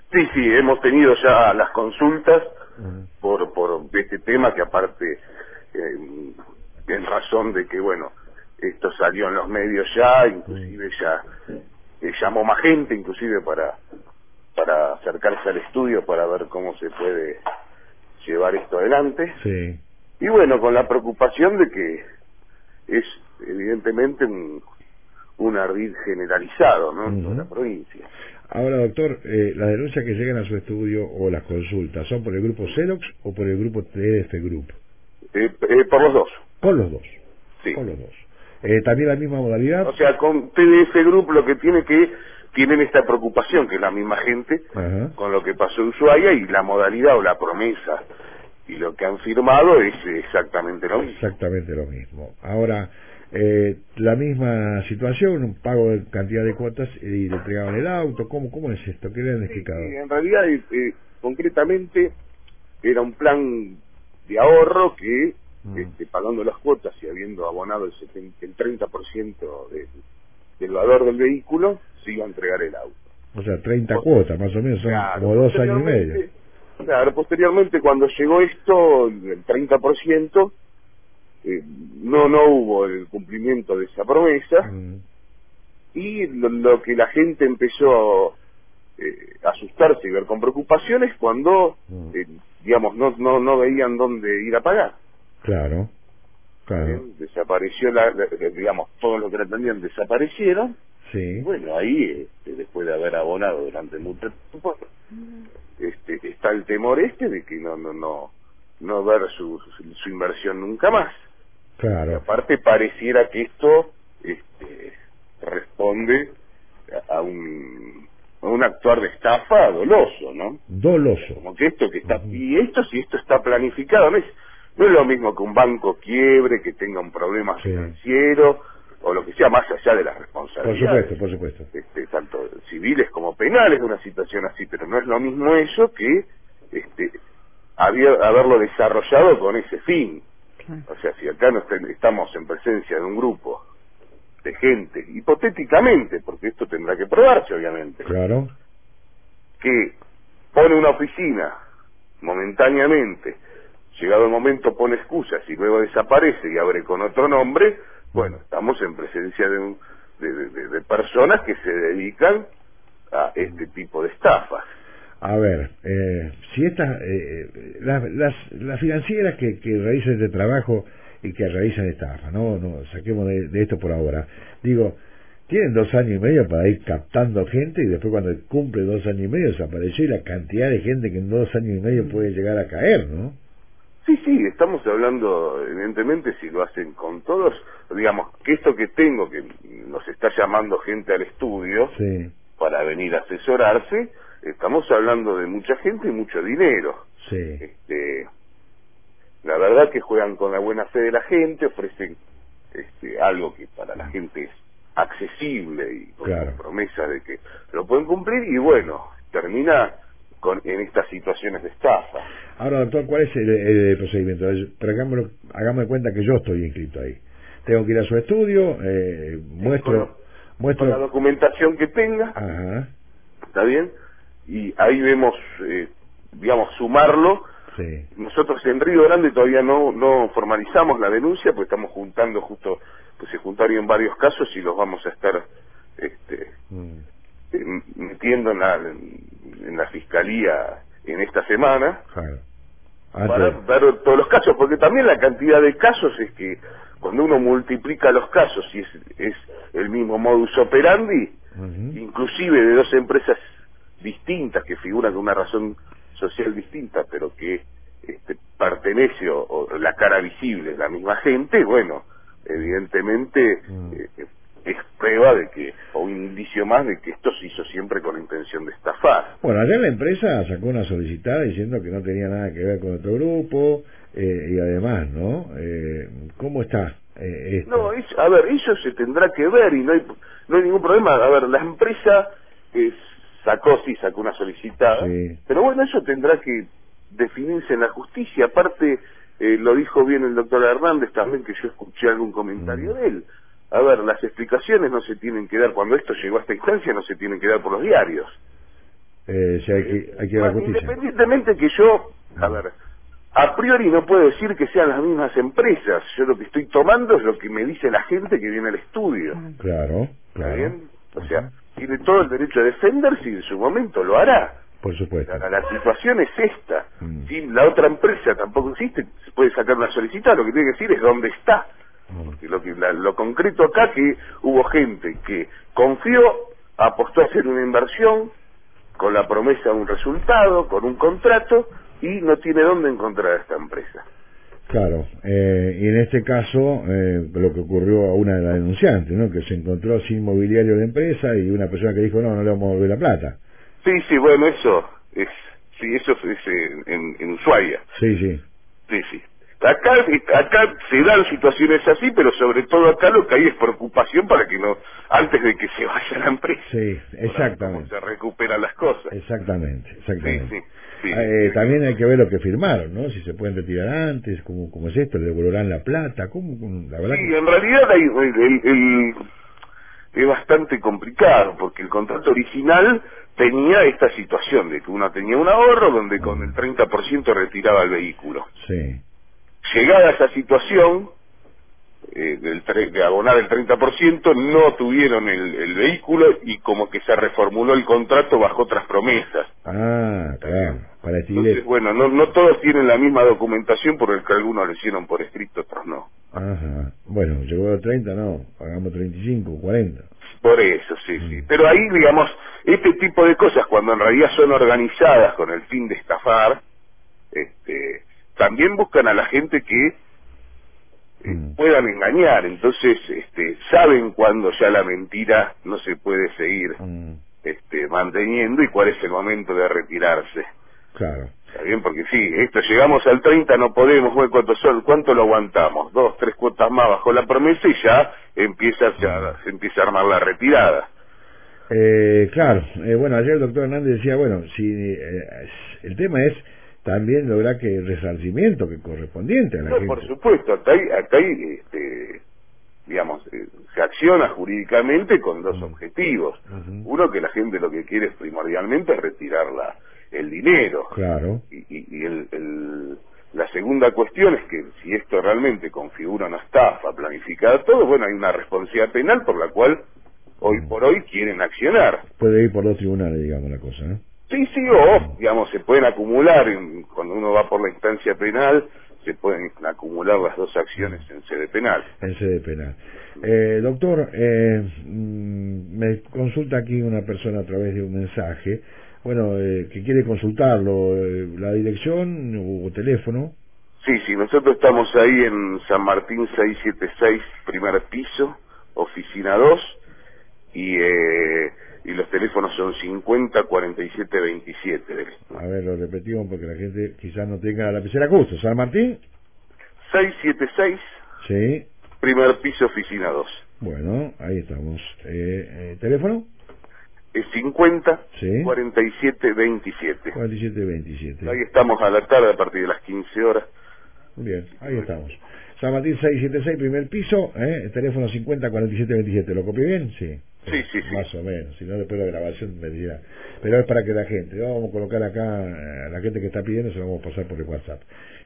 Sí, sí, hemos tenido ya las consultas Ujú. por este tema que aparte, en razón de que, bueno, esto salió en los medios ya, Mm. inclusive ya llamó más gente, inclusive para acercarse al estudio para ver cómo se puede llevar esto adelante. Sí. Y bueno, con la preocupación de que es evidentemente un ardid generalizado, ¿no? En toda la Ujú. provincia. Ahora, doctor, las denuncias que llegan a su estudio o las consultas, ¿son por el grupo Xerox o por el grupo TDF Group? Por los dos, Con los dos. sí. Con los dos. ¿También la misma modalidad? O sea, con TDF Group lo que tiene que tienen esta preocupación, que es la misma gente, Ajá. con lo que pasó en Ushuaia, y la modalidad o la promesa y lo que han firmado es exactamente lo mismo. Exactamente lo mismo. Ahora, la misma situación, un pago de cantidad de cuotas y le entregaban el auto. ¿Cómo es esto? ¿Qué le han Sí, explicado? en realidad, concretamente, era un plan de ahorro que, Mm. pagando las cuotas y habiendo abonado el 30% del valor del vehículo, se iba a entregar el auto. O sea, 30 Po- cuotas, más o menos, son Claro, como 2 años y medio. posteriormente cuando llegó esto, el 30%, no hubo el cumplimiento de esa promesa, Mm. y lo que la gente empezó a asustarse y ver con preocupaciones cuando, Mm. digamos, no veían dónde ir a pagar. Claro, ¿Está claro. bien? Desapareció, digamos, todos los que la atendían desaparecieron, y Sí, bueno, ahí, después de haber abonado durante mucho tiempo, está el temor de que no ver su inversión nunca más. Y claro. aparte pareciera que esto responde a un actuar de estafa doloso, ¿no? O sea, Doloso. como que esto que está, Ujú. y esto si esto está planificado, no es lo mismo que un banco quiebre, que tenga un problema Sí, financiero, o lo que sea, más allá de las por responsabilidades, supuesto, por supuesto. tanto civiles como penales de una situación así, pero no es lo mismo eso que haberlo desarrollado con ese fin. Claro. O sea, si acá no estamos en presencia de un grupo de gente, hipotéticamente, porque esto tendrá que probarse obviamente, Claro. que pone una oficina momentáneamente, llegado el momento pone excusas y luego desaparece y abre con otro nombre, Mm. bueno, estamos en presencia de personas que se dedican a este tipo de estafas. A ver, si estas, las financieras que realizan este trabajo y que realizan estafa, no saquemos de esto por ahora, digo, tienen 2 años y medio para ir captando gente y después cuando cumple 2 años y medio desapareció y la cantidad de gente que en 2 años y medio puede llegar a caer, ¿no? Sí, estamos hablando, evidentemente, si lo hacen con todos, digamos, que esto que tengo, que nos está llamando gente al estudio Sí, para venir a asesorarse, estamos hablando de mucha gente y mucho dinero. sí, La verdad que juegan con la buena fe de la gente, ofrecen algo que para la gente es accesible y con claro. promesa de que lo pueden cumplir, y bueno, termina en estas situaciones de estafa. Ahora, doctor, ¿cuál es el procedimiento? Pero hagamos de cuenta que yo estoy inscrito ahí. Tengo que ir a su estudio, Sí, con la muestro, documentación que tenga, ajá, ¿está bien? Y ahí vemos, digamos, sumarlo. sí, Nosotros en Río Grande todavía no formalizamos la denuncia, pues estamos juntando pues se juntaron varios casos y los vamos a estar mm, metiendo en la fiscalía en esta semana claro, para antes, ver todos los casos, porque también la cantidad de casos es que cuando uno multiplica los casos y es el mismo modus operandi, ujú, inclusive de dos empresas distintas que figuran con una razón social distinta, pero que pertenece o la cara visible es la misma gente, bueno, evidentemente mm. es prueba de que, o un indicio más de que esto se hizo siempre con la intención de estafar. Bueno, ayer la empresa sacó una solicitada diciendo que no tenía nada que ver con otro grupo y además, ¿no? ¿Cómo está No, esto? a ver, eso se tendrá que ver y no hay ningún problema. A ver, la empresa sacó una solicitada, Sí, pero bueno, eso tendrá que definirse en la justicia. Aparte, lo dijo bien el doctor Hernández también, que yo escuché algún mm, comentario de él. A ver, las explicaciones no se tienen que dar, cuando esto llegó a esta instancia, no se tienen que dar por los diarios. Si hay que ir a la justicia. Independientemente que yo, a ver, a priori no puedo decir que sean las mismas empresas. Yo lo que estoy tomando es lo que me dice la gente que viene al estudio. Claro, ¿Está claro. bien? O sea, tiene todo el derecho a defenderse y en su momento lo hará. Por supuesto. La situación es esta. Si la otra empresa tampoco existe, se puede sacar una solicitud. Lo que tiene que decir es dónde está. Porque lo concreto acá que hubo gente que confió, apostó a hacer una inversión con la promesa de un resultado, con un contrato, y no tiene dónde encontrar a esta empresa. Claro, y en este caso, lo que ocurrió a una de las denunciantes, ¿no? Que se encontró sin mobiliario de empresa y una persona que dijo, no le vamos a devolver la plata. Sí, bueno, eso es en Ushuaia. Sí. Sí. Acá se dan situaciones así, pero sobre todo acá lo que hay es preocupación para que no, antes de que se vaya la empresa. Sí, exactamente. Cómo se recuperan las cosas. Exactamente. Sí. También hay que ver lo que firmaron, ¿no? Si se pueden retirar antes, cómo es esto, le devolverán la plata, la verdad Sí, en realidad es bastante complicado, porque el contrato original tenía esta situación de que uno tenía un ahorro donde con el 30% retiraba el vehículo. Sí. Llegada esa situación, de abonar el 30%, no tuvieron el vehículo y como que se reformuló el contrato bajo otras promesas. Ah, claro, para Entonces, bueno, no todos tienen la misma documentación, por el que algunos lo hicieron por escrito, otros no. Ajá. Bueno, llegó a 30, no, pagamos 35, 40. Por eso, sí. Pero ahí, digamos, este tipo de cosas, cuando en realidad son organizadas con el fin de estafar, también buscan a la gente que puedan engañar. Entonces, saben cuando ya la mentira no se puede seguir manteniendo y cuál es el momento de retirarse. Claro. Está bien, porque sí, llegamos al 30, no podemos, bueno, ¿cuánto lo aguantamos? 2, 3 cuotas más bajo la promesa y ya se empieza a armar la retirada. Claro, bueno, ayer el doctor Hernández decía, bueno, si el tema es también lograr que el resarcimiento que correspondiente a la gente. Por supuesto, acá hay digamos, se acciona jurídicamente con dos objetivos. Uno, que la gente lo que quiere es primordialmente retirar el dinero. Claro. Y la segunda cuestión es que si esto realmente configura una estafa planificada, todo, bueno, hay una responsabilidad penal por la cual hoy por hoy quieren accionar. Puede ir por dos tribunales, digamos, la cosa, ¿no? Sí, o, digamos, se pueden acumular, cuando uno va por la instancia penal, se pueden acumular las dos acciones en sede penal. En sede penal. Doctor, me consulta aquí una persona a través de un mensaje, bueno, que quiere consultarlo, la dirección o teléfono. Sí, nosotros estamos ahí en San Martín 676, primer piso, oficina 2, y los teléfonos son 50 47 27. A ver, lo repetimos porque la gente quizás no tenga la lapicera justo. San Martín 676, sí, primer piso, oficina 2. Bueno, ahí estamos. ¿Teléfono? Es 50 sí, 47 27. 47 27. Ahí estamos a la tarde a partir de las 15 horas. Bien, ahí estamos. San Martín 676, primer piso, teléfono 50 47 27. ¿Lo copié bien? Sí. Sí. Más o menos, si no después la grabación me dirá. Pero es para que la gente, vamos a colocar acá, a la gente que está pidiendo se lo vamos a pasar por el WhatsApp.